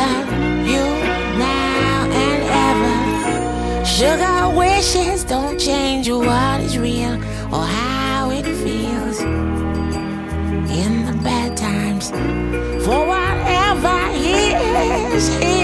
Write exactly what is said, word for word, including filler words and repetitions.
love you now and ever. Sugar wishes don't change what is real or how it feels in the bad times. For whatever is,